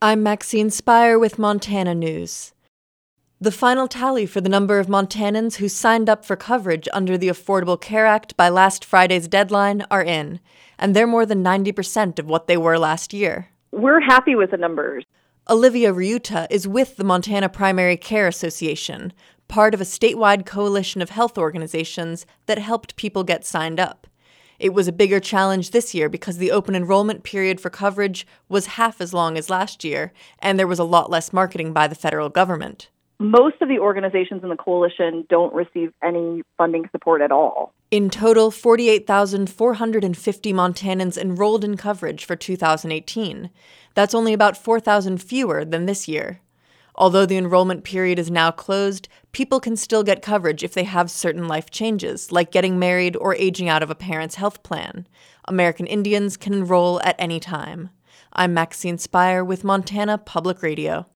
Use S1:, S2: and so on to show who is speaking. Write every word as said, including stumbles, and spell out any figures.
S1: I'm Maxine Spire with Montana News. The final tally for the number of Montanans who signed up for coverage under the Affordable Care Act by last Friday's deadline are in, and they're more than ninety percent of what they were last year.
S2: We're happy with the numbers.
S1: Olivia Ryuta is with the Montana Primary Care Association, part of a statewide coalition of health organizations that helped people get signed up. It was a bigger challenge this year because the open enrollment period for coverage was half as long as last year, and there was a lot less marketing by the federal government.
S2: Most of the organizations in the coalition don't receive any funding support at all.
S1: In total, forty-eight thousand four hundred fifty Montanans enrolled in coverage for two thousand eighteen. That's only about four thousand fewer than this year. Although the enrollment period is now closed, people can still get coverage if they have certain life changes, like getting married or aging out of a parent's health plan. American Indians can enroll at any time. I'm Maxine Spire with Montana Public Radio.